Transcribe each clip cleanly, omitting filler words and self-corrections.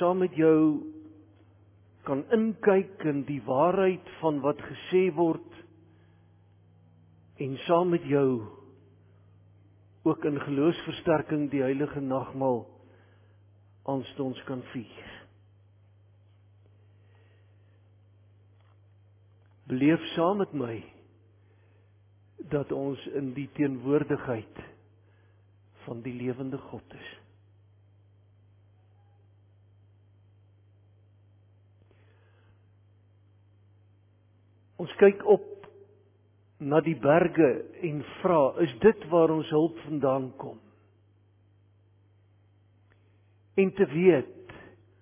saam met jou kan inkyk in die waarheid van wat gesê word en saam met jou ook in geloofsversterking die heilige nagmaal aanstonds kan vier. Beleef saam met my dat ons in die teenwoordigheid van die lewende God is. Ons kyk op na die berge en vra, is dit waar ons hulp vandaan kom? En te weet,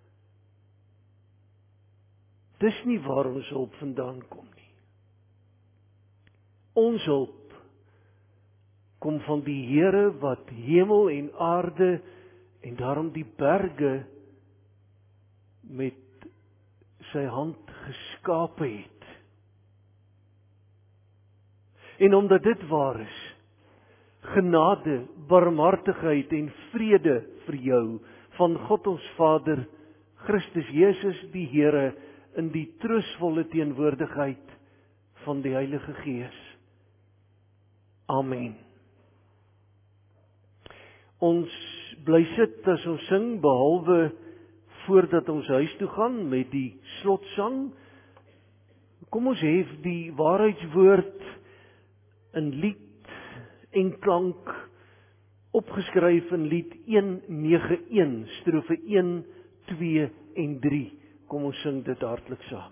dis nie waar ons hulp vandaan kom nie. Ons hulp kom van die Here wat hemel en aarde en daarom die berge met sy hand geskape het. En omdat dit waar is, genade, barmhartigheid en vrede vir jou van God ons Vader, Christus Jesus die Here, in die troostvolle teenwoordigheid van die Heilige Gees. Amen. Ons bly sit as ons sing, behalwe voordat ons huis toe gaan met die slotsang. Kom ons hef die waarheidswoord in lied en klank opgeskryf in lied 191, strofe 1, 2 en 3. Kom ons sing dit hartlik saam.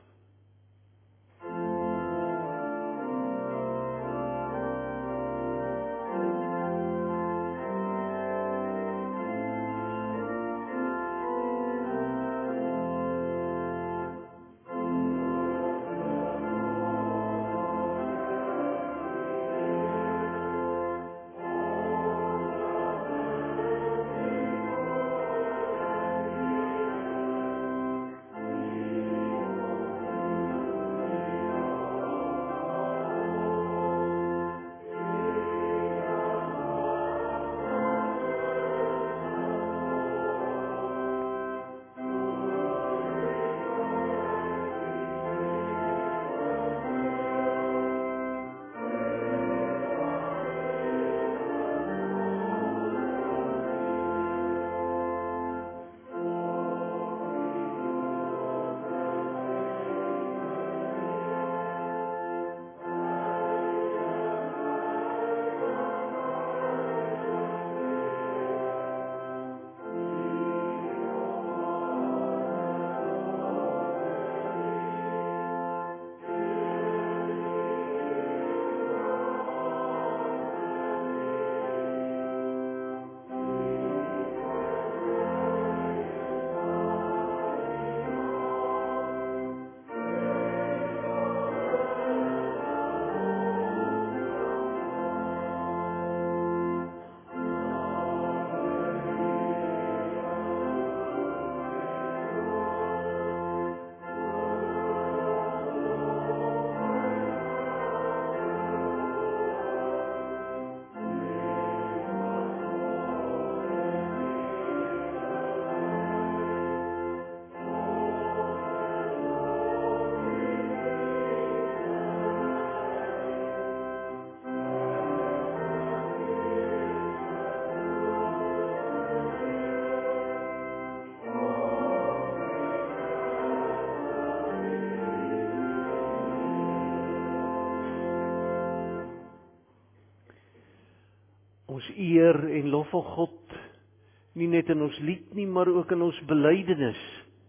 Ons eer en lof vir God, nie net in ons lied nie, maar ook in ons belydenis.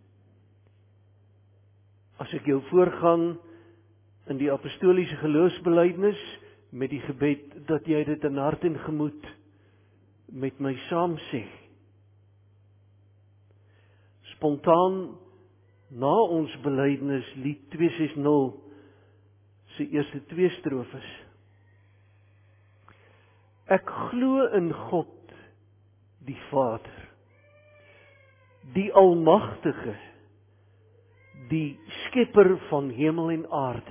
As ek jou voorgaan in die apostoliese geloofsbelydenis, met die gebed dat jy dit in hart en gemoed met my saam sê. Spontaan na ons belydenis lied 260 se eerste 2 strofes. Ek glo in God, die Vader, die Almagtige, die Skepper van hemel en aarde.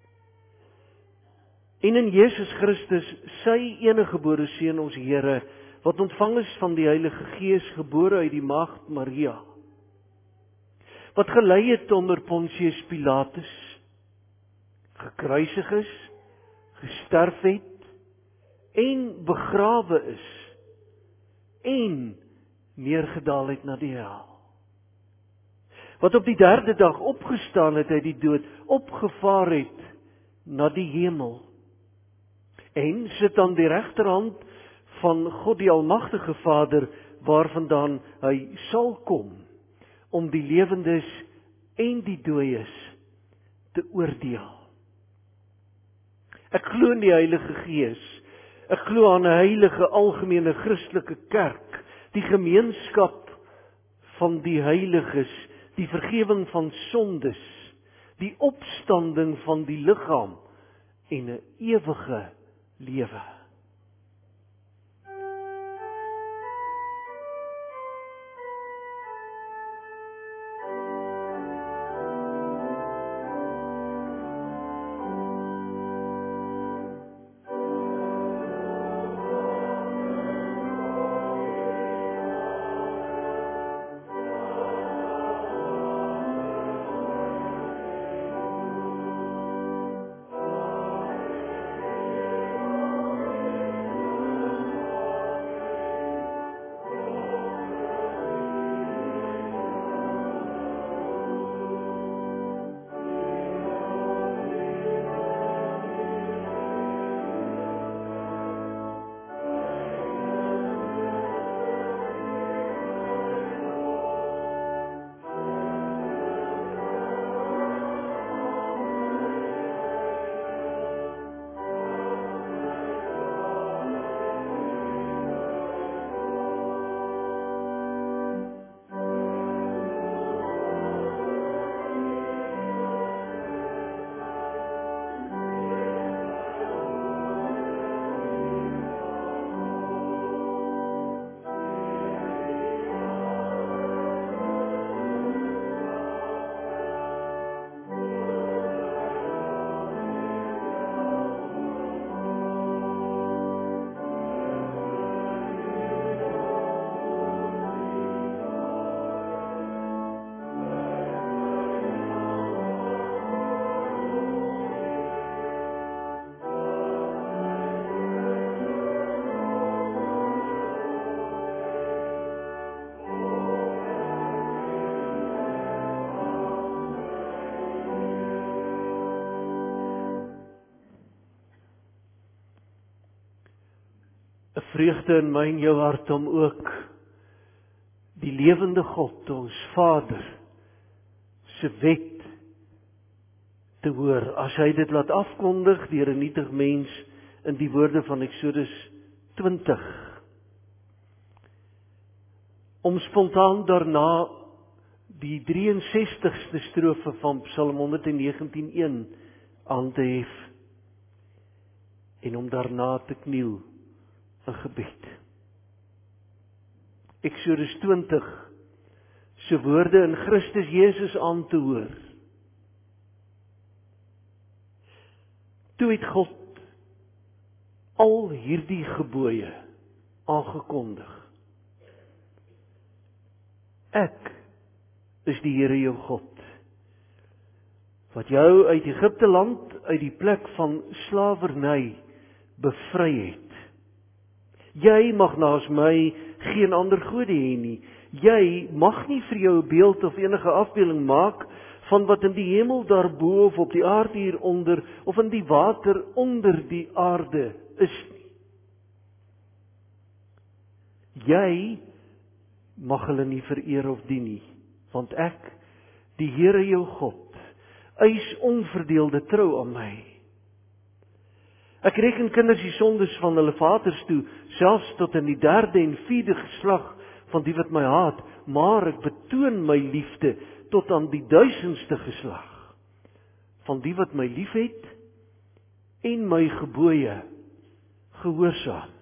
En in Jesus Christus, sy eniggebore Seun, ons Here, wat ontvang is van die Heilige Gees, gebore uit die maagd Maria, wat gelei het onder Pontius Pilatus, gekruisig is, gesterf het, en begrawe is, en neergedaal het na die hel. Wat op die 3de dag opgestaan het uit die dood, opgevaar het na die hemel, en sit aan die regterhand van God die Almagtige Vader, waarvandaan hy sal kom, om die lewendes en die dooies te oordeel. Ek glo in die Heilige Gees, ek glo aan 'n heilige algemene Christelike kerk, die gemeenskap van die heiliges, die vergifnis van sondes, die opstanding van die liggaam en 'n ewige lewe. 'n vreugde in my en jou hart om ook die lewende God, ons Vader, se wet te hoor, as hy dit laat afkondig deur 'n nietig mens in die woorde van Eksodus 20. Om spontaan daarna die 63ste strofe van Psalm 119:1 aan te hef en om daarna te kniel in gebed. Eksodus 20 se woorde in Christus Jesus aan te hoor. Toe het God al hierdie gebooie aangekondig. Ek is die Here jou God, wat jou uit Egipte land, uit die plek van slawerny bevry het. Jy mag naas my geen ander gode hê nie. Jy mag nie vir jou 'n beeld of enige afbeelding maak van wat in die hemel daarbo of op die aarde hieronder of in die water onder die aarde is nie. Jy mag hulle nie vereer of dien nie, want ek, die Here jou God, eis onverdeelde trou aan my. Ek reken kinders die sondes van hulle vaders toe, selfs tot in die 3de en 4de geslag van die wat my haat, maar ek betoon my liefde tot aan die 1000ste geslag van die wat my liefhet en my gebooie gehoorsaam.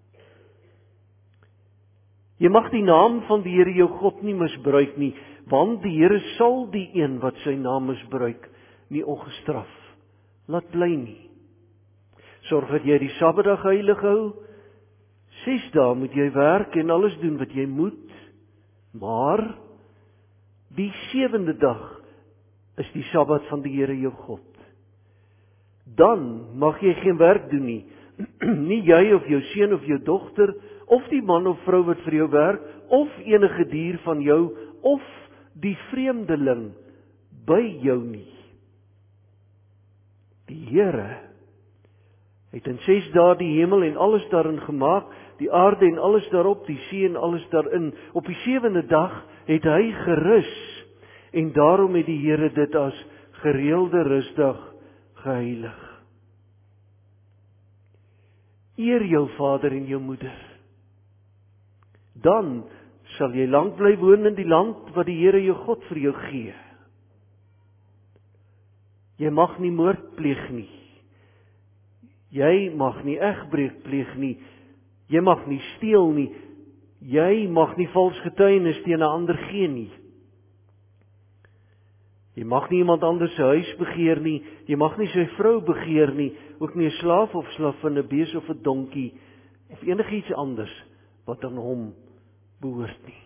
Jy mag die naam van die Here jou God nie misbruik nie, want die Here sal die een wat sy naam misbruik nie ongestraf laat bly nie. Sorg dat jy die Sabbatdag heilig hou, 6 dae moet jy werk en alles doen wat jy moet, maar die 7de dag is die Sabbat van die Here jou God. Dan mag jy geen werk doen nie, nie jy of jou seun of jou dogter, of die man of vrou wat vir jou werk, of enige dier van jou, of die vreemdeling by jou nie. Die Here het in 6 dae die hemel en alles daarin gemaak, die aarde en alles daarop, die see en alles daarin. Op die 7de dag het hy gerus, en daarom het die Here dit as gereelde rusdag geheilig. Eer jou vader en jou moeder. Dan sal jy lank bly woon in die land wat die Here jou God vir jou gee. Jy mag nie moord pleeg nie. Jy mag nie egbreek pleeg nie. Jy mag nie steel nie. Jy mag nie vals getuienis teen 'n ander gee nie. Jy mag nie iemand anders se huis begeer nie. Jy mag nie sy vrou begeer nie. Ook nie 'n slaaf of slavin, 'n bees of 'n donkie of enigiets anders wat aan hom behoort nie.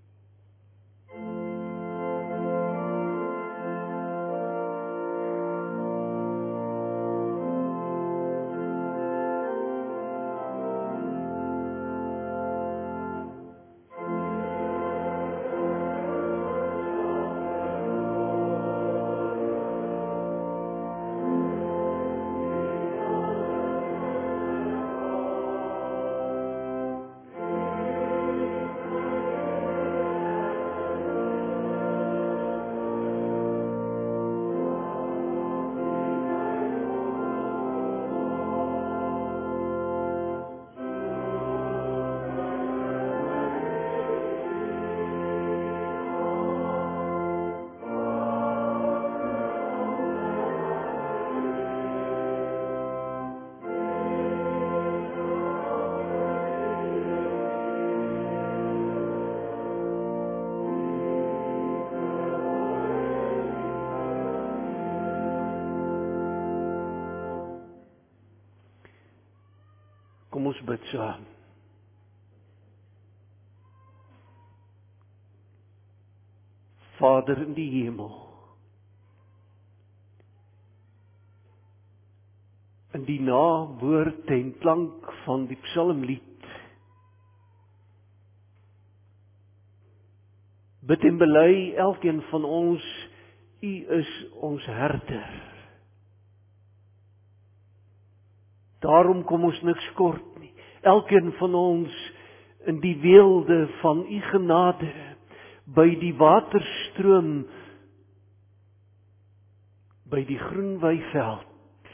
Kom ons bid saam. Vader in die hemel, in die nawoord en klank van die psalmlied, bid en bely elkeen van ons, U is ons herder. Daarom kom ons niks kort nie. Elkeen van ons in die weelde van U genade, by die waterstroom, by die groen weiveld.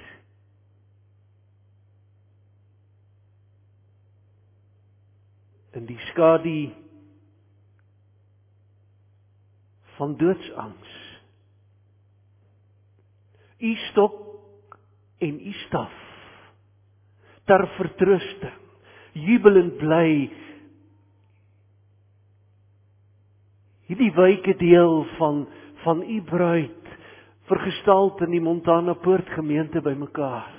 In die skadu van doodsangs. U stok en U staf, ter vertroosting, jubelend bly, hierdie wyke deel van U bruid, vergestald in die Montana Poort gemeente bymekaar.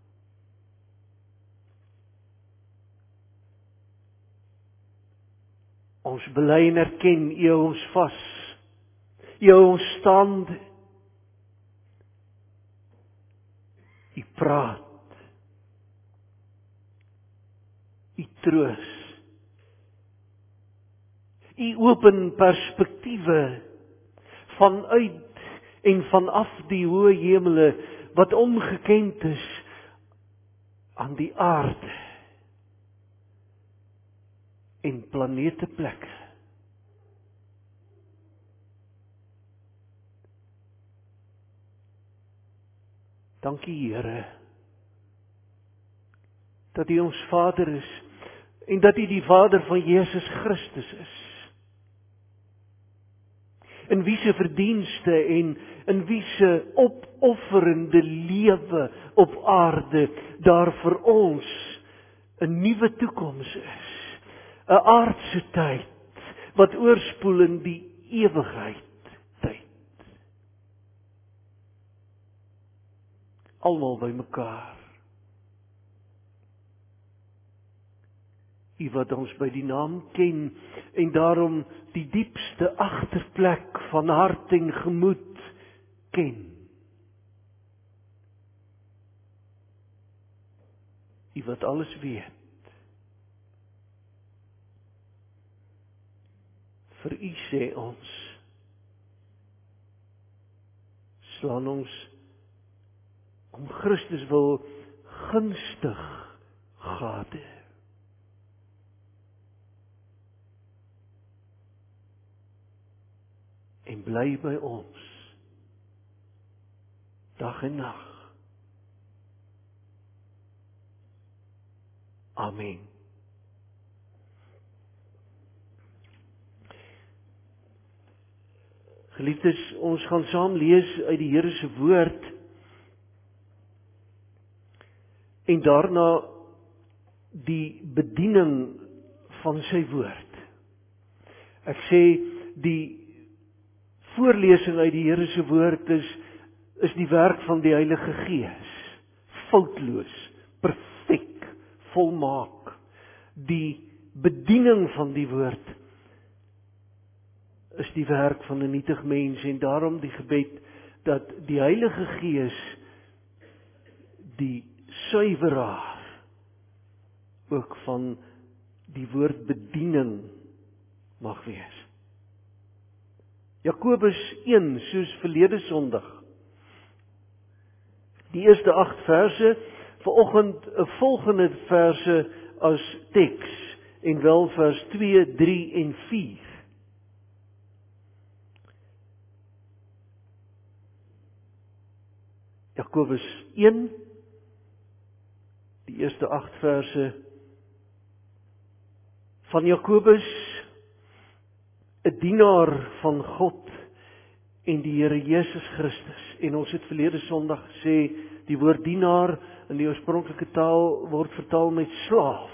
Ons bely en erken, U hou ons vas, U hou ons staande, U praat, U troos, U open perspektiewe vanuit en vanaf die hoë hemele wat ongekend is aan die aarde en planeteplekke. Dankie Here dat U ons Vader is en dat U die Vader van Jesus Christus is. In wie se verdienste en in wie se opofferende lewe op aarde daar vir ons 'n nuwe toekoms is. 'n Aardse tyd wat oorspoel in die ewigheid tyd. Almal bymekaar. U wat ons by die naam ken en daarom die diepste agterplek van hart en gemoed ken. U wat alles weet. Vir U sê ons, slaan ons om Christus wil gunstig gade. En bly by ons, dag en nag. Amen. Geliefdes, ons gaan saam lees uit die Here se woord en daarna die bediening van sy woord. Ek sê die voorlesing uit die Here se woord is die werk van die Heilige Gees. Foutloos, perfek, volmaak. Die bediening van die woord is die werk van 'n nietig mens en daarom die gebed dat die Heilige Gees die suiweraar ook van die woord bediening mag wees. Jakobus 1, soos verlede Sondag. Die eerste 8 verse, vanoggend 'n volgende verse as teks en wel vers 2, 3 en 4. Jakobus 1, die eerste 8 verse van Jakobus, 'n dienaar van God en die Here Jesus Christus. En ons het verlede Sondag gesê, die woord dienaar in die oorspronklike taal word vertaal met slaaf.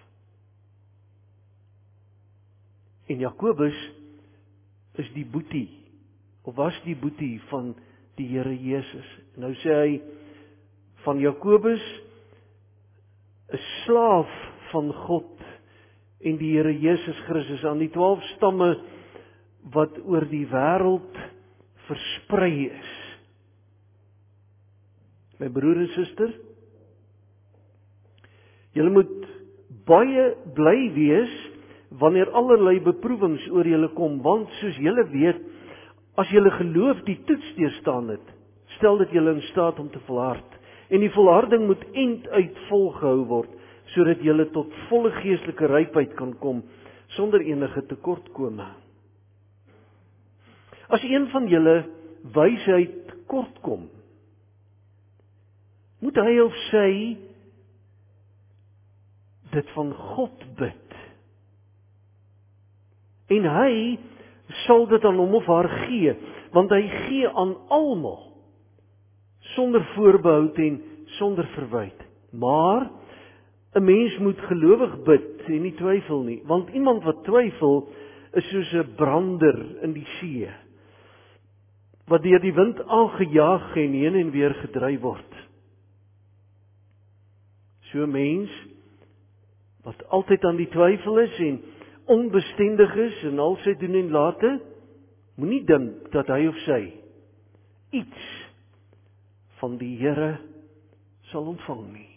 En Jakobus is die boetie, of was die boetie van die Here Jesus. Nou sê hy van Jakobus, 'n slaaf van God en die Here Jesus Christus aan die 12 stamme wat oor die wêreld versprei is. My broer en suster, julle moet baie bly wees wanneer allerlei beproewings oor julle kom, want soos julle weet, as julle geloof die toets deurstaan het, stel dit julle in staat om te volhard. En die volharding moet einduit volgehou word, sodat julle tot volle geestelike rypheid kan kom, sonder enige tekortkome. As een van julle wysheid kortkom, moet hy of sy dit van God bid. En hy sal dit aan hom of haar gee, want hy gee aan almal, sonder voorbehoud en sonder verwyte. Maar 'n mens moet gelowig bid en nie twyfel nie, want iemand wat twyfel is soos 'n brander in die see, wat deur die wind aangejaag en heen en weer gedryf word. So 'n mens wat altyd aan die twyfel is en onbestendig is in al sy doen en late, moenie dink dat hy of sy iets van die Here sal ontvang nie.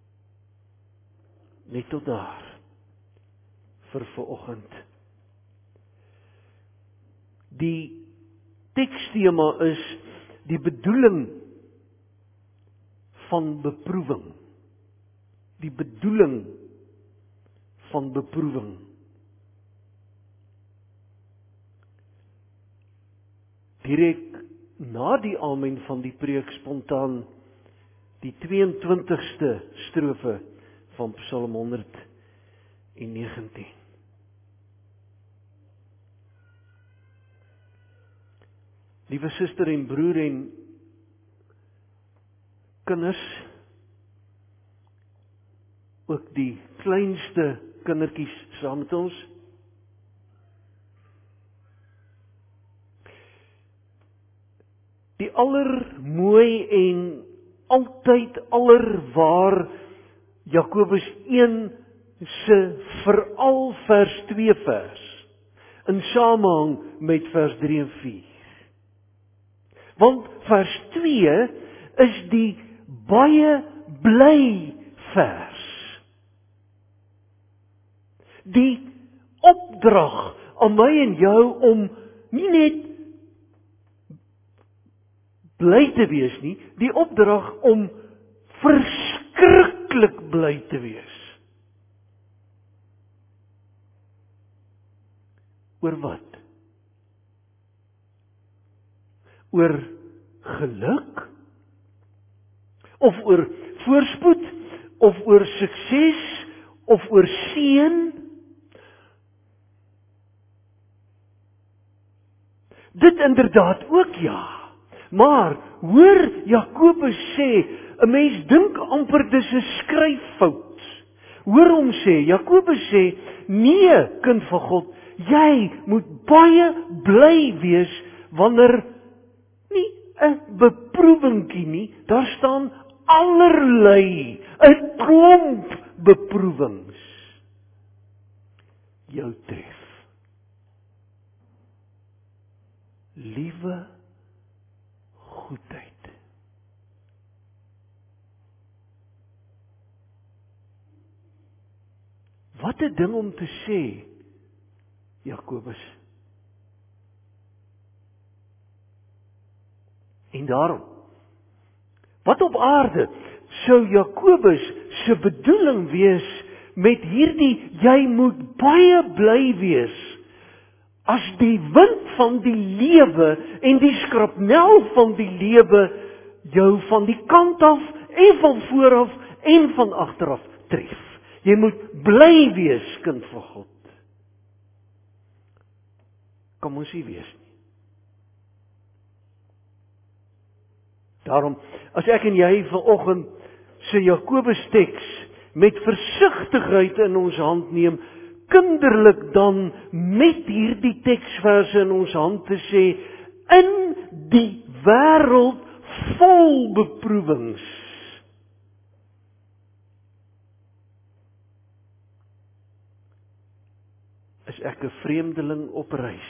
Net tot daar vir vanoggend. Die tekstema is die bedoeling van beproewing. Die bedoeling van beproewing. Direk na die amen van die preek spontaan die 22ste strofe van Psalm 119. Liewe suster en broer en kinders, ook die kleinste kindertjies saam met ons. Die allermooi en altyd allerwaar Jakobus 1 se veral vers 2 vers in samehang met vers 3 en 4. Want vers 2 is die baie bly vers. Die opdrag aan my en jou om nie net bly te wees nie, die opdrag om verskriklik bly te wees. Oor wat? Oor geluk? Of oor voorspoed? Of oor sukses? Of oor seën? Dit inderdaad ook ja. Maar, hoor Jakobus sê, 'n mens dink amper dis 'n skryffout. Hoor hom sê, Jakobus sê, nee, kind van God, jy moet baie bly wees wanneer nie 'n beproewingkie nie, daar staan allerlei, 'n klomp beproewings jou tref. Liewe goedheid. Wat 'n ding om te sê, Jakobus. En daarom, wat op aarde sou Jakobus se bedoeling wees met hierdie jy moet baie bly wees, as die wind van die lewe en die skrapnel van die lewe jou van die kant af en van vooraf en van agteraf tref. Jy moet bly wees, kind van God. Kan ons nie wees nie. Daarom, as ek en jy vanoggend se Jakobus teks met versigtigheid in ons hand neem, kinderlik dan met hierdie teksverse in ons hand te sê, in die wêreld vol beproewings, is ek 'n vreemdeling op reis.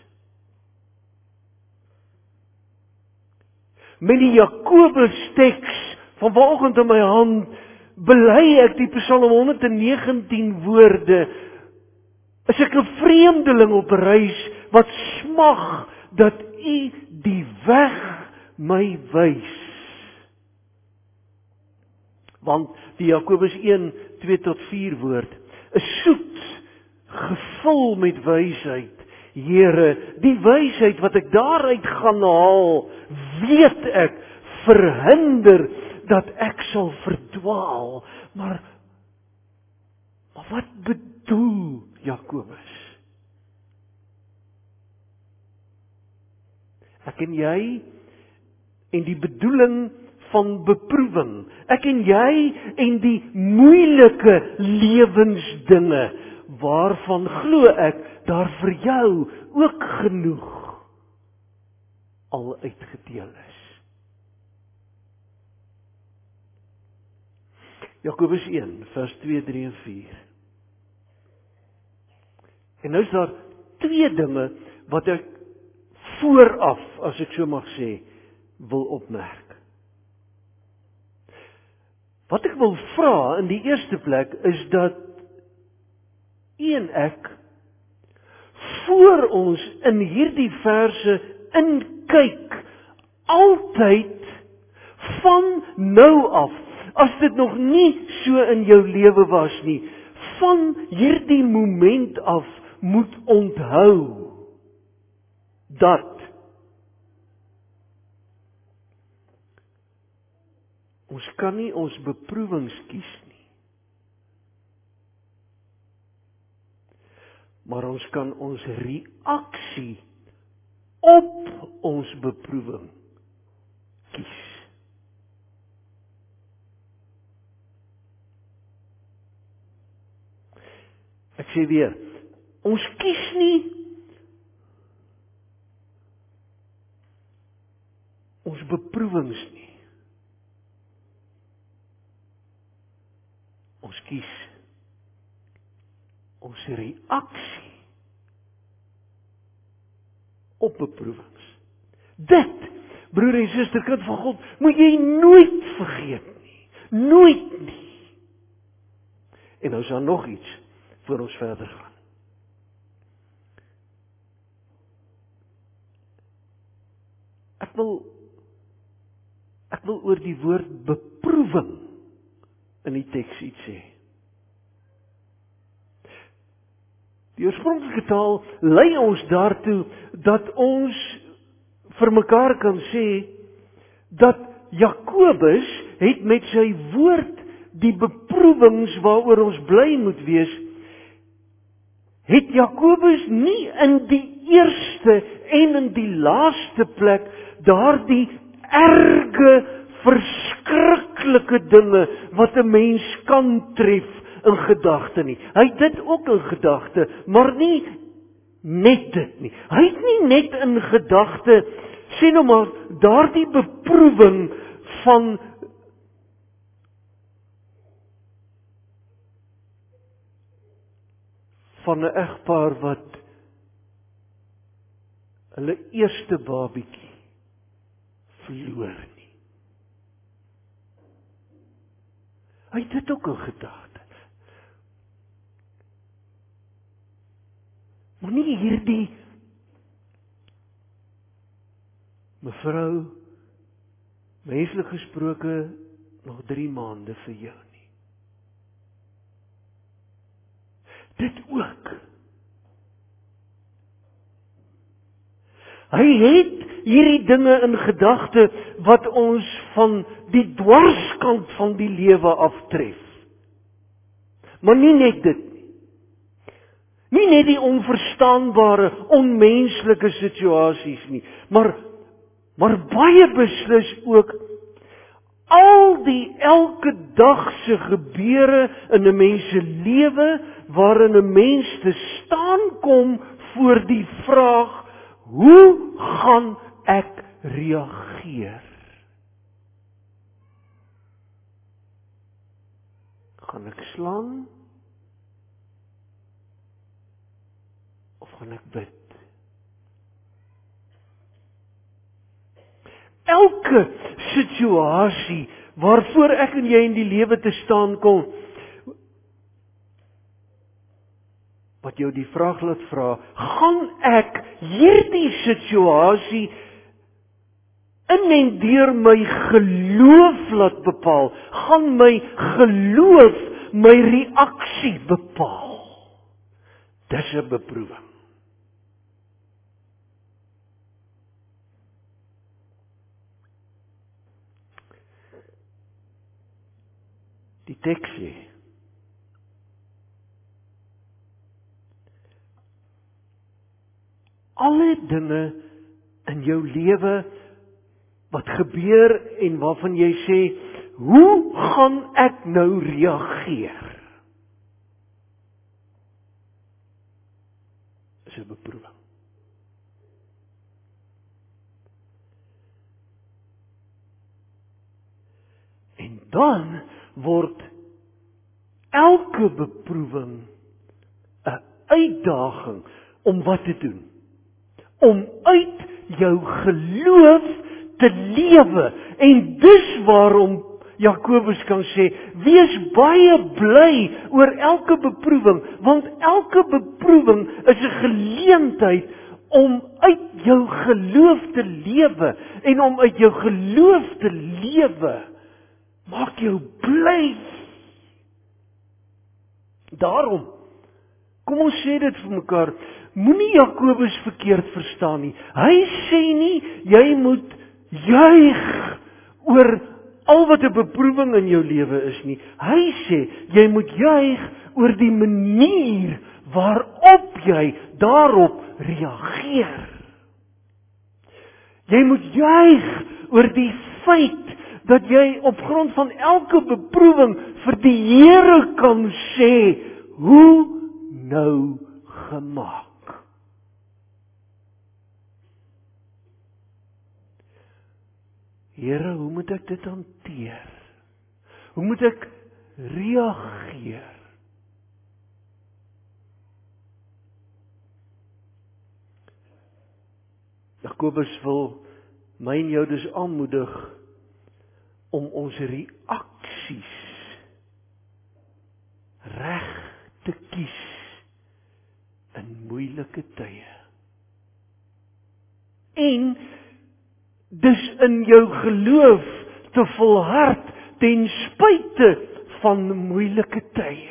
Met die Jakobus teks van vanoggend in my hand, bely ek die Psalm 119 woorde, is ek 'n vreemdeling op reis, wat smag dat U die weg my wys. Want die Jakobus 1:2-4 woord, is soet, gevul met wysheid. Here, die wysheid wat ek daaruit gaan haal, weet ek, verhinder dat ek sal verdwaal. Maar wat bedoel Jakobus? Ek en jy en die bedoeling van beproewing. Ek en jy en die moeilike lewensdinge, waarvan glo ek daar vir jou ook genoeg al uitgedeel is. Jakobus 1 vers 2, 3 en 4. En nou is daar twee dinge wat ek vooraf, as ek so mag sê, wil opmerk. Wat ek wil vra in die eerste plek is dat u en ek, voor ons in hierdie verse inkyk, altyd van nou af, as dit nog nie so in jou lewe was nie, van hierdie moment af moet onthou dat ons kan nie ons beproewings kies nie, maar ons kan ons reaksie op ons beproewing kies. Ek sê weer, ons kies nie ons beproewings nie. Ons kies ons reaksie op beproewings. Dit, broer en suster, kind van God, moet jy nooit vergeet nie. Nooit nie. En nou is daar nog iets voor ons verder gaan. Ek wil oor die woord beproewing in die teks iets sê. Die oorspronklike taal lei ons daartoe dat ons vir mekaar kan sê dat Jakobus het met sy woord die beproewings waaroor ons bly moet wees, het Jakobus nie in die eerste en in die laaste plek daardie erge, verskriklike dinge wat 'n mens kan tref in gedagte nie. Hy het dit ook in gedagte, maar nie net dit nie. Hy het nie net in gedagte, sê nou maar, daardie beproewing van van 'n egpaar wat hulle eerste babietjie verloor nie. Hy het dit ook in gedagte. Maar nie hierdie mevrou, menslik gesproke, nog 3 maande vir jou nie. Dit ook. Hy het hierdie dinge in gedagte wat ons van die dwarskant van die lewe aftref. Maar nie net dit nie. Nie net die onverstaanbare, onmenslike situasies nie, maar baie beslis ook al die elke dagse gebeure in 'n mens se lewe waarin 'n mens te staan kom voor die vraag: hoe gaan ek reageer? Gaan ek slaan? Of gaan ek bid? Elke situasie waarvoor ek en jy in die lewe te staan kom, wat jou die vraag laat vra, gaan ek hierdie situasie in en deur my geloof laat bepaal? Gaan my geloof my reaksie bepaal? Dis 'n beproewing. Die teks sê: alle dinge in jou lewe wat gebeur en waarvan jy sê, hoe gaan ek nou reageer? Is 'n beproewing. En dan word elke beproewing 'n uitdaging om wat te doen? Om uit jou geloof te lewe. En dis waarom Jakobus kan sê, wees baie bly oor elke beproewing, want elke beproewing is 'n geleentheid om uit jou geloof te lewe. En om uit jou geloof te lewe, maak jou bly. Daarom, kom ons sê dit vir mekaar, moenie Jakobus verkeerd verstaan nie. Hy sê nie, jy moet juig oor al wat 'n beproewing in jou lewe is nie. Hy sê, jy moet juig oor die manier waarop jy daarop reageer. Jy moet juig oor die feit dat jy op grond van elke beproewing vir die Here kan sê, hoe nou gemaak. Here, hoe moet ek dit hanteer? Hoe moet ek reageer? Jakobus wil my en jou dus aanmoedig om ons reaksies reg te kies in moeilike tye. En dus in jou geloof te volhard ten spyte van moeilike tye.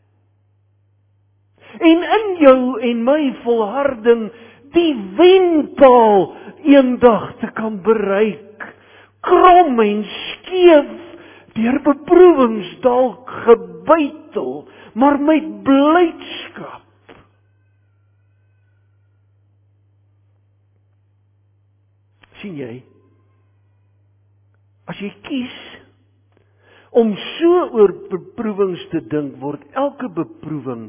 En in jou en my volharding die wenpaal eendag te kan bereik, krom en skeef, deur beproewings dalk gebuitel, maar met blydskap. Sien jy, as jy kies om so oor beproewings te dink, word elke beproewing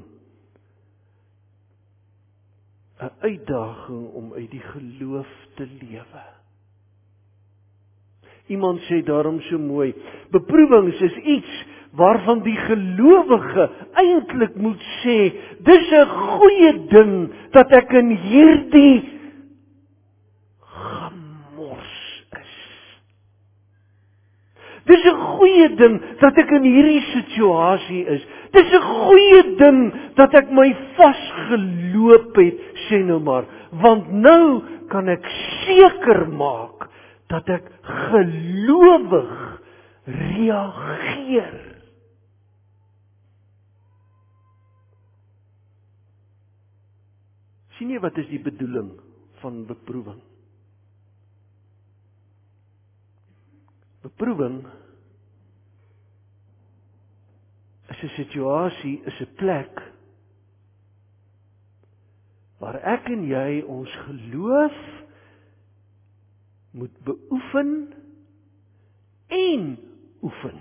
'n uitdaging om uit die geloof te lewe. Iemand sê daarom so mooi, beproewings is iets waarvan die gelowige eintlik moet sê, dis 'n goeie ding dat ek in hierdie gemors is. Dis 'n goeie ding dat ek in hierdie situasie is. Dis 'n goeie ding dat ek my vasgeloop het, sê nou maar, want nou kan ek seker maak dat ek gelowig reageer. Sien jy wat is die bedoeling van beproewing? Beproewing is 'n situasie, is 'n plek waar ek en jy ons geloof moet beoefen en oefen.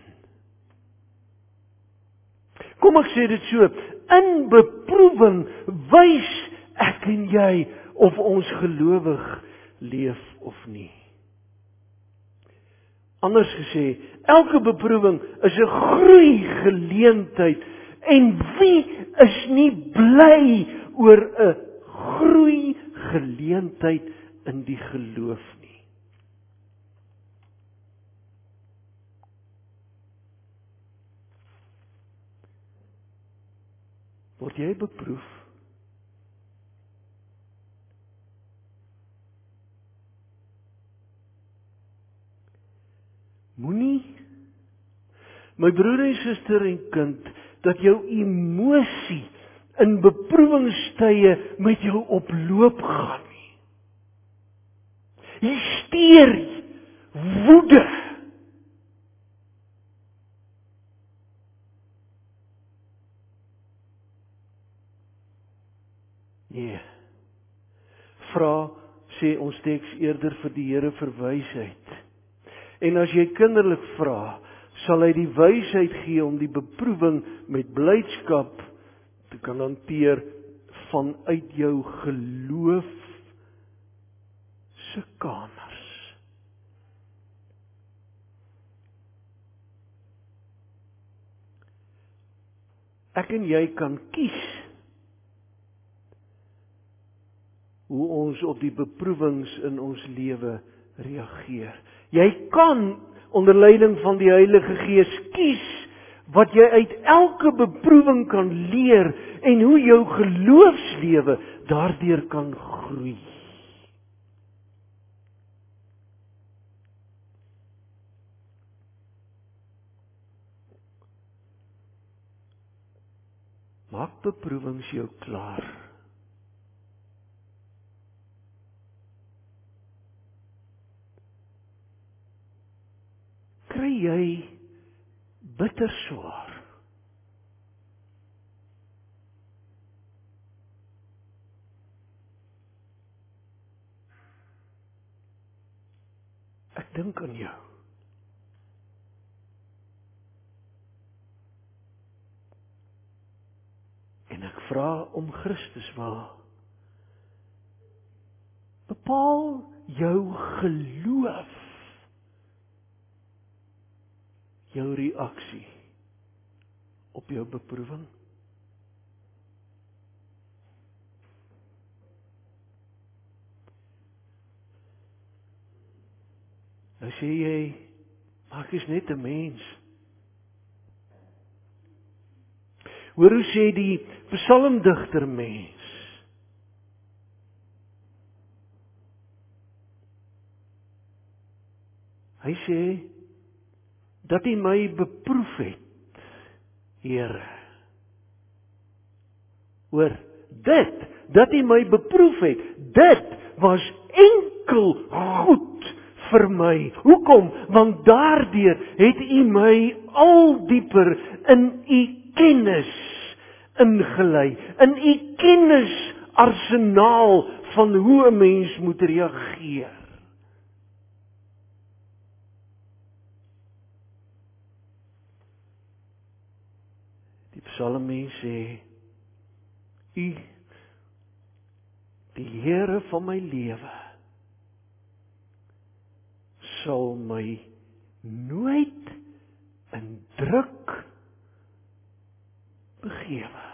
Kom ek sê dit so, in beproewing wys ek en jy of ons gelowig leef of nie. Anders gesê, elke beproewing is 'n groeigeleentheid en wie is nie bly oor 'n groeigeleentheid in die geloof nie. Word jy beproef? Moenie, my broer en suster en kind, dat jou emosie in beproewingstye met jou oploop gaan nie. Hysterie, woede. Nee. Vra, sê ons teks eerder vir die Here vir wysheid. En as jy kinderlik vra, sal hy die wysheid gee om die beproewing met blydskap te kan hanteer vanuit jou geloof se kamers. Ek en jy kan kies hoe ons op die beproewings in ons lewe reageer. Jy kan onder leiding van die Heilige Gees kies wat jy uit elke beproewing kan leer en hoe jou geloofslewe daardeur kan groei. Maak beproewings jou klaar. Kry jy bitter swaar? Ek dink aan jou. En ek vra om Christus wil. Bepaal jou geloof. Jou reaksie op jou beproewing. Nou sê jy, maar ek is net 'n mens. Hoor hoe sê die psalmdigter mens. Hy sê, dat U my beproef het, Here. Hoor, dat U my beproef het, dit was enkel goed vir my. Hoekom? Want daardeur het U my al dieper in U kennis ingelei, in U kennisarsenaal van hoe 'n mens moet reageer. Die psalmmens sê, U, die Here van my lewe, sal my nooit in druk begewe.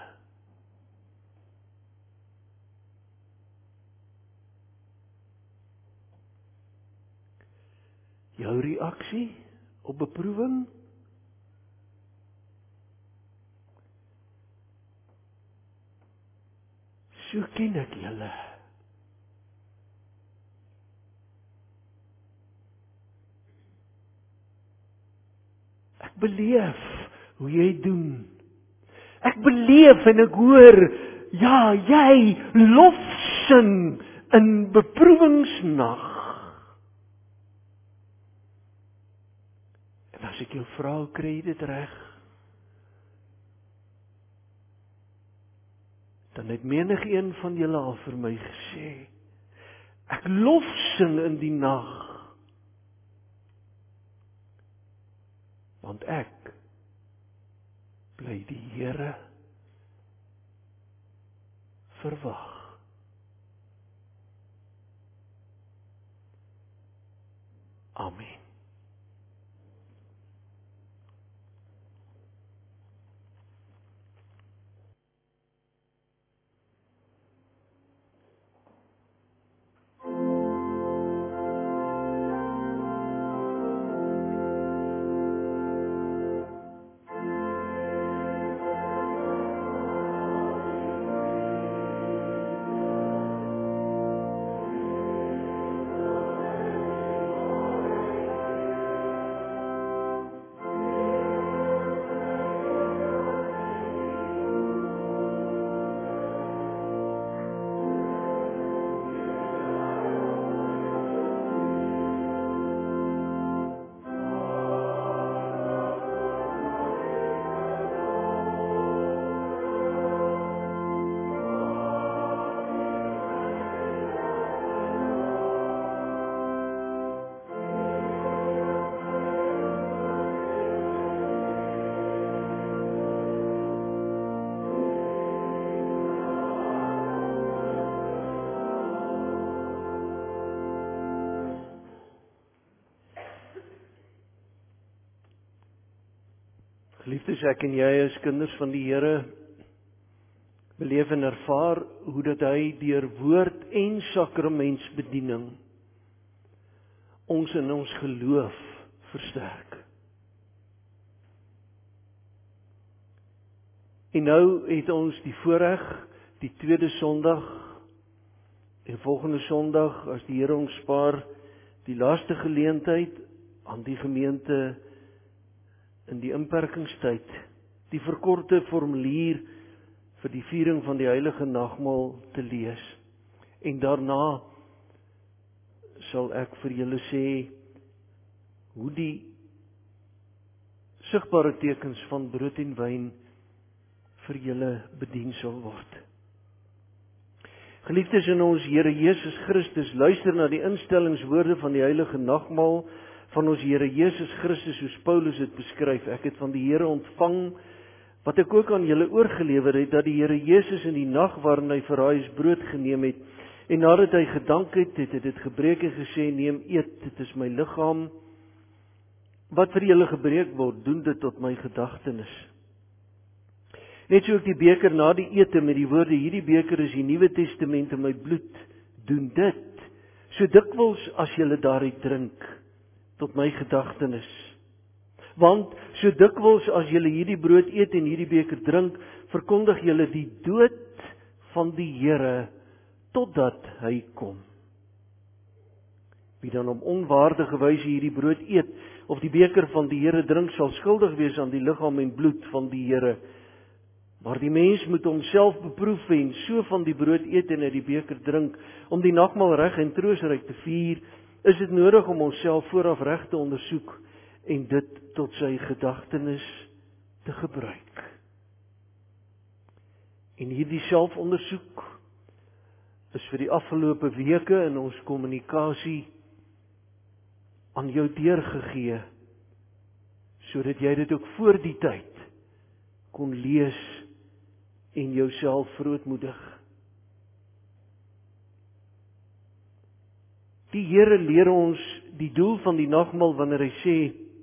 Jou reaksie op beproewing? So ken ek julle. Ek beleef hoe jy doen. Ek beleef en ek hoor, ja, jy lofsing in beproewingsnag. En as ek jou vra, kry jy dit reg? Dan het menig een van julle al vir my gesê, ek lofsing in die nag, want ek bly die Here verwag. Amen. Geliefdes, ek en jy as kinders van die Here beleef en ervaar hoe dat hy deur woord en sakramentsbediening ons in ons geloof versterk. En nou het ons die voorreg, die tweede Sondag en volgende Sondag, as die Here ons spaar, die laaste geleentheid aan die gemeente in die inperkingstyd, die verkorte formulier vir die viering van die heilige nagmaal te lees. En daarna sal ek vir julle sê hoe die sigbare tekens van brood en wyn vir julle bedien sal word. Geliefdes in ons Here Jesus Christus, luister na die instellingswoorde van die heilige nagmaal van ons Here Jesus Christus, soos Paulus het beskryf. Ek het van die Here ontvang, wat ek ook aan julle oorgelewer het, dat die Here Jesus in die nag waarin hy verraai is, brood geneem het, en nadat hy gedank het, het hy dit gebreek en gesê, neem, eet, dit is my liggaam, wat vir julle gebreek word, doen dit tot my gedagtenis. Net so ook die beker na die ete met die woorde, hierdie beker is die Nuwe Testament in my bloed, doen dit, so dikwels as julle daaruit drink, tot my gedagtenis. Want so dikwels as julle hierdie brood eet en hierdie beker drink, verkondig julle die dood van die Here totdat hy kom. Wie dan op onwaardige wyse hierdie brood eet of die beker van die Here drink, sal skuldig wees aan die liggaam en bloed van die Here. Maar die mens moet homself beproef en so van die brood eet en uit die beker drink. Om die nagmaal reg en troostryk te vier, is dit nodig om onsself vooraf reg te ondersoek en dit tot sy gedagtenis te gebruik. En hierdie selfondersoek is vir die afgelope weke in ons kommunikasie aan jou deurgegee, sodat jy dit ook voor die tyd kon lees en jouself verootmoedig. Die Here leer ons die doel van die nagmaal wanneer hy sê,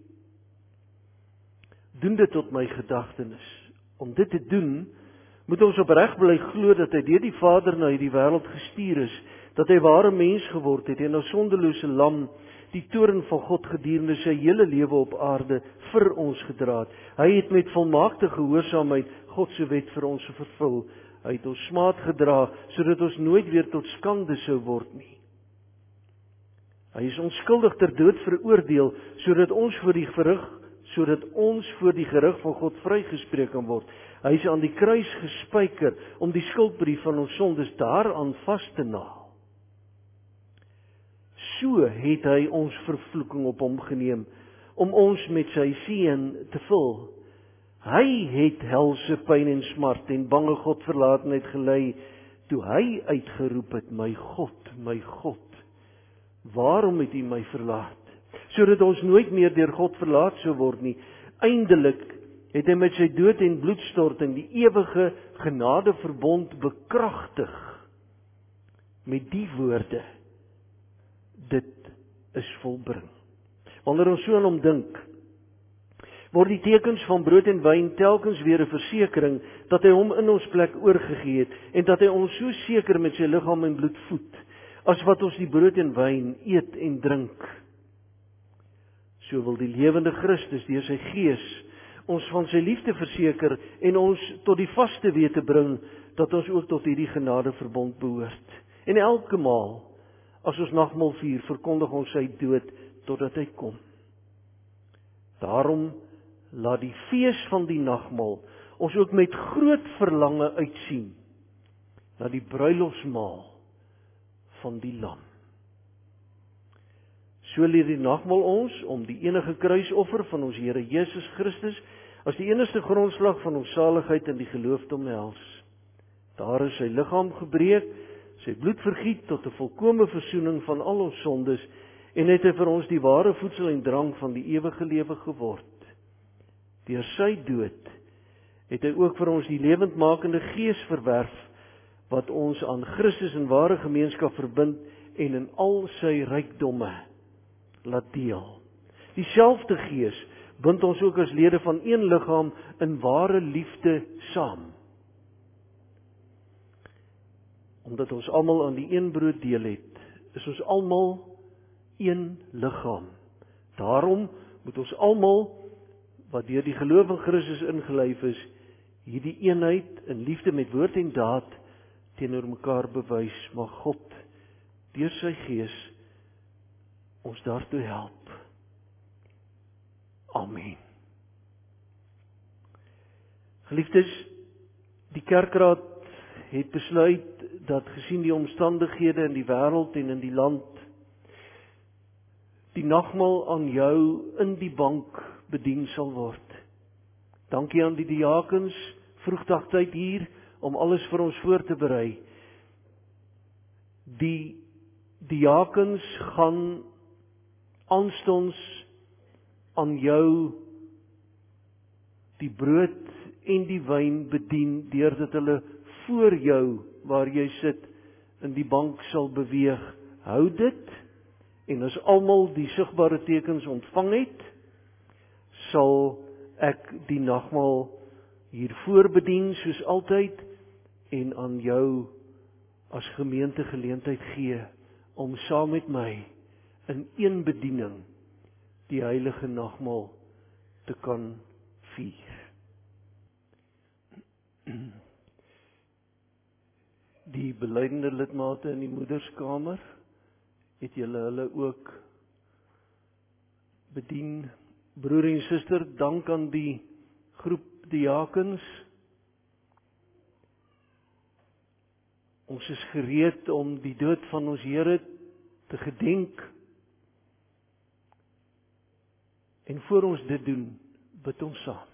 doen dit tot my gedagtenis. Om dit te doen, moet ons opreg bly glo dat hy deur die Vader na hierdie wêreld gestuur is, dat hy ware mens geword het en 'n sondelose lam die toorn van God gedurende sy hele lewe op aarde vir ons gedra het. Hy het met volmaakte gehoorsaamheid God se wet vir ons vervul. Hy het ons smaad gedra sodat ons nooit weer tot skande sou word nie. Hy is onskuldig ter dood veroordeel sodat ons voor die gerig van God vrygespreek kan word. Hy is aan die kruis gespyker om die skuldbrief van ons sondes daaraan vas te naal. So het hy ons vervloeking op hom geneem, om ons met sy seën te vul. Hy het helse pyn en smart en bange Godverlatenheid gelei, toe hy uitgeroep het, my God, waarom het U my verlaat? Sodat ons nooit meer deur God verlaat sou word nie. Eindelik het hy met sy dood en bloedstorting die ewige genadeverbond bekragtig met die woorde, dit is volbring. Wanneer ons so aan hom dink, word die tekens van brood en wyn telkens weer 'n versekering dat hy hom in ons plek oorgegee het en dat hy ons so seker met sy liggaam en bloed voed, as wat ons die brood en wyn eet en drink. So wil die lewende Christus deur sy Gees ons van sy liefde verseker en ons tot die vaste wete bring dat ons ook tot hierdie genadeverbond behoort. En elke maal as ons nagmaal vier, verkondig ons sy dood totdat hy kom. Daarom laat die fees van die nagmaal ons ook met groot verlange uitsien na die bruilofsmaal van die Lam. So leer die nagmaal ons om die enige kruisoffer van ons Here Jesus Christus as die enigste grondslag van ons saligheid in die geloof te omhels. Daar is sy liggaam gebreek, sy bloed vergiet tot 'n volkomme versoening van al ons sondes en het hy vir ons die ware voedsel en drank van die ewige lewe geword. Deur sy dood het hy ook vir ons die lewendmakende Gees verwerf wat ons aan Christus in ware gemeenskap verbind en in al sy rykdomme laat deel. Dieselfde Gees bind ons ook as lede van een liggaam in ware liefde saam. Omdat ons almal aan die een brood deel het, is ons almal een liggaam. Daarom moet ons almal wat deur die geloof in Christus ingelyf is, hierdie eenheid in liefde met woord en daad teenoor mekaar bewys, mag God deur sy Gees ons daartoe help. Amen. Geliefdes, die kerkraad het besluit dat gesien die omstandighede in die wêreld en in die land, die nagmaal aan jou in die bank bedien sal word. Dankie aan die diakens, vroegtydtyd hier, om alles vir ons voor te berei. Die diakens gaan aanstonds aan jou die brood en die wyn bedien, deurdat hulle voor jou, waar jy sit, in die bank sal beweeg. Hou dit, en as almal die sigbare tekens ontvang het, sal ek die nagmaal hier voorbedien soos altyd en aan jou as gemeente geleentheid gee om saam met my in een bediening die heilige nagmaal te kan vier. Die belydende lidmate in die moederskamer, het julle hulle ook bedien. Broer en suster, dank aan die groep diakens. Ons is gereed om die dood van ons Here te gedenk. En voor ons dit doen, bid ons saam.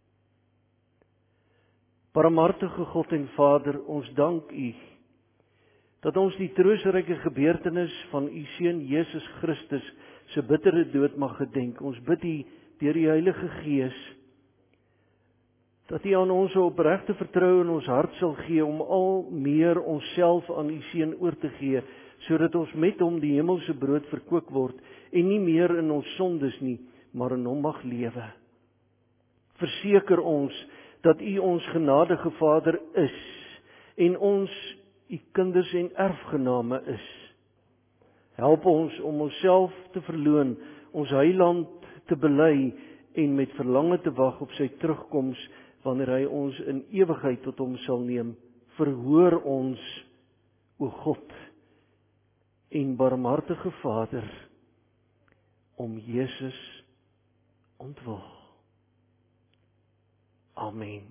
Barmhartige God en Vader, ons dank U dat ons die troostryke gebeurtenis van U Seun Jesus Christus se bittere dood mag gedenk. Ons bid U deur die Heilige Gees dat U aan ons 'n opregte vertroue in ons hart sal gee om al meer onsself aan U Seun oor te gee, sodat ons met Hom die hemelse brood verkoop word en nie meer in ons sondes nie, maar in Hom mag lewe. Verseker ons dat U ons genadige Vader is en ons U kinders en erfgename is. Help ons om onsself te verloon, ons Heiland te bely en met verlange te wag op sy terugkoms wanneer hy ons in ewigheid tot Hom sal neem. Verhoor ons, o God en barmhartige Vader, om Jesus ontwil. Amen.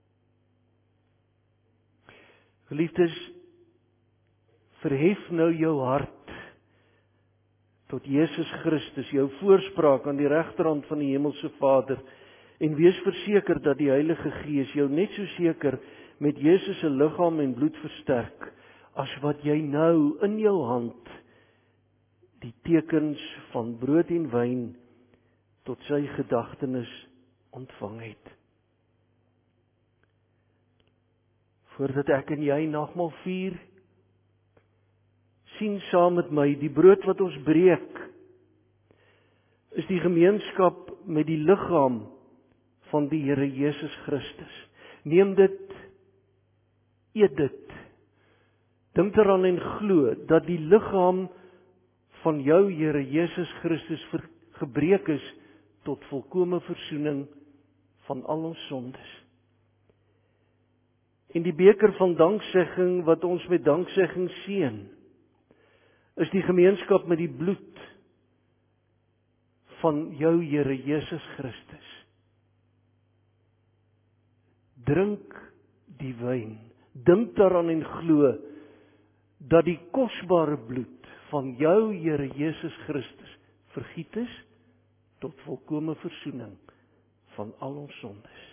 Geliefdes, verhef nou jou hart tot Jesus Christus, jou voorspraak aan die regterhand van die hemelse Vader, en wees verseker dat die Heilige Gees jou net so seker met Jesus se liggaam en bloed versterk, as wat jy nou in jou hand die tekens van brood en wyn tot sy gedagtenis ontvang het. Voordat ek en jy nagmaal vier, sien saam met my die brood wat ons breek, is die gemeenskap met die liggaam van die Here Jesus Christus. Neem dit, eet dit, dink daaraan en glo dat die liggaam van jou Here Jesus Christus gebreek is tot volkome versoening van al ons sondes. En die beker van danksegging wat ons met danksegging seën, is die gemeenskap met die bloed van jou Here Jesus Christus. Drink die wyn, dink daaraan en glo dat die kosbare bloed van jou Here Jesus Christus vergiet is tot volkome versoening van al ons sondes.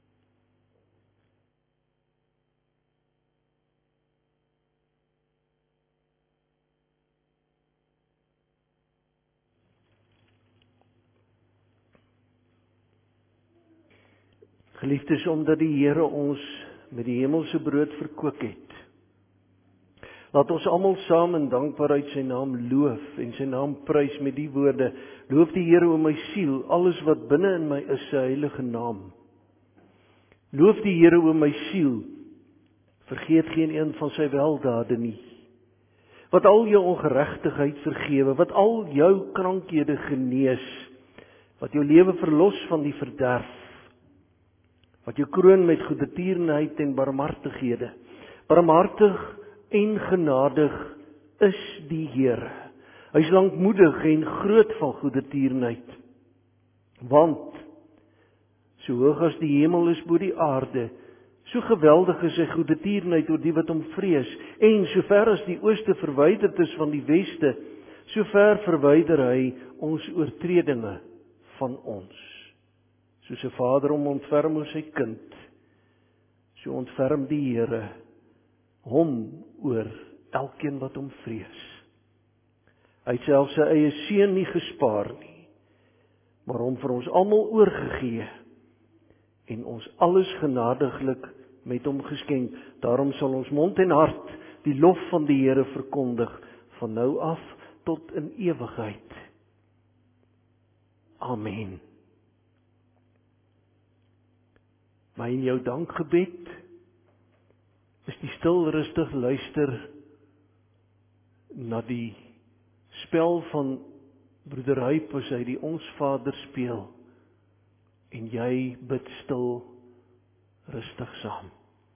Geliefdes, omdat die Here ons met die hemelse brood verkoop het, laat ons almal saam in dankbaarheid sy naam loof en sy naam prys met die woorde: Loof die Here o my siel, alles wat binne in my is sy heilige naam. Loof die Here o my siel, vergeet geen een van sy weldade nie. Wat al jou ongeregtigheid vergewe, wat al jou krankhede genees, wat jou lewe verlos van die verderf, wat jou kroon met goedertierenheid en barmhartighede. Barmhartig en genadig is die Here. Hy is lankmoedig en groot van goedertierenheid. Want so hoog as die hemel is bo die aarde, so geweldig is sy goedertierenheid oor die wat hom vrees. En so ver as die ooste verwyderd is van die weste, so ver verwyder hy ons oortredinge van ons. Soos 'n vader hom ontferm oor sy kind, so ontferm die Here hom oor elkeen wat hom vrees. Hy het self sy eie seun nie gespaar nie, maar hom vir ons almal oorgegee en ons alles genadiglik met hom geskenk. Daarom sal ons mond en hart die lof van die Here verkondig, van nou af tot in ewigheid. Amen. My en jou dankgebed is die stil rustig luister na die spel van Broeder Huip, as hy die Ons Vader speel, en jy bid stil, rustig saam.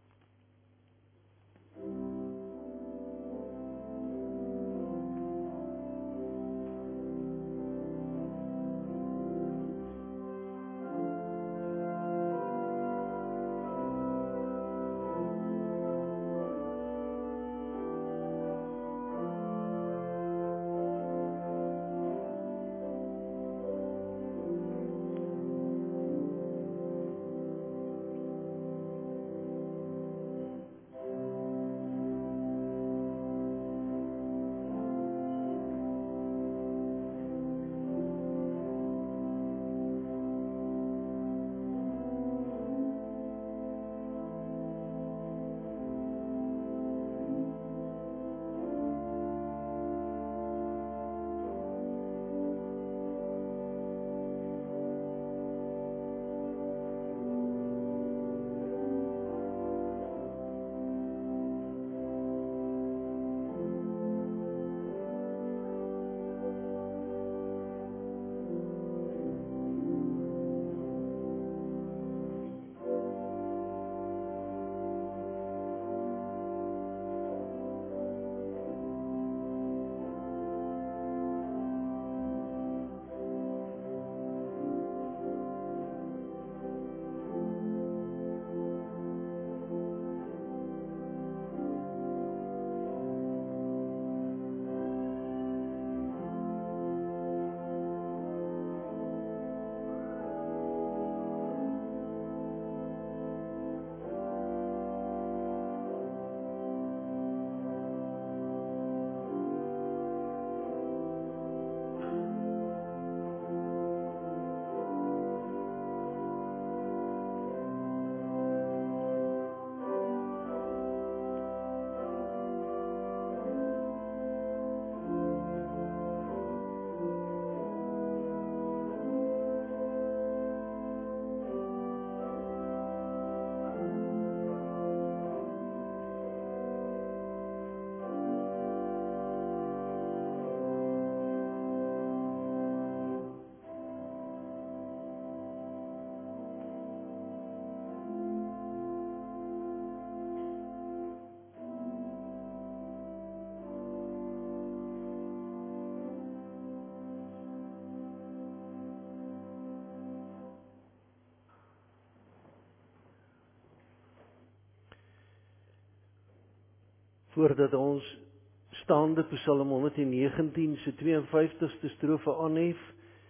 Voordat ons staande Psalm 119 se 52ste strofe aanhef,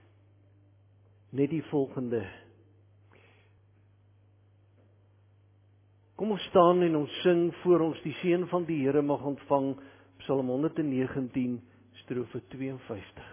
net die volgende. Kom ons staan en ons sing voor ons die seën van die Here mag ontvang, Psalm 119 strofe 52.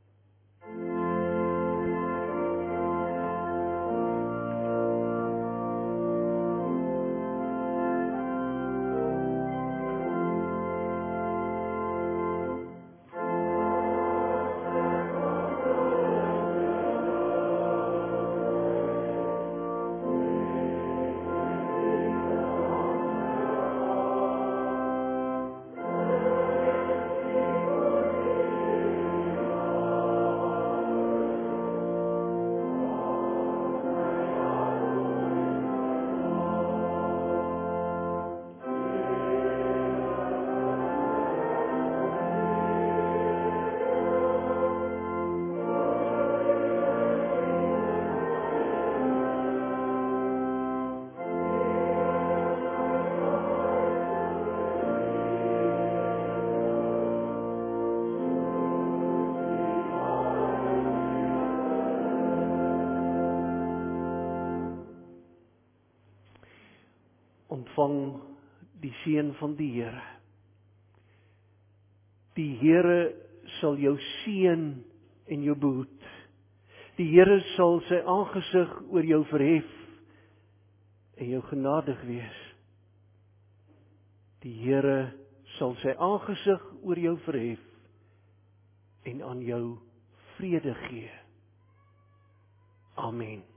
Ontvang die seën van die Here. Die Here sal jou seën en jou behoed. Die Here sal sy aangesig oor jou verhef en jou genadig wees. Die Here sal sy aangesig oor jou verhef en aan jou vrede gee. Amen.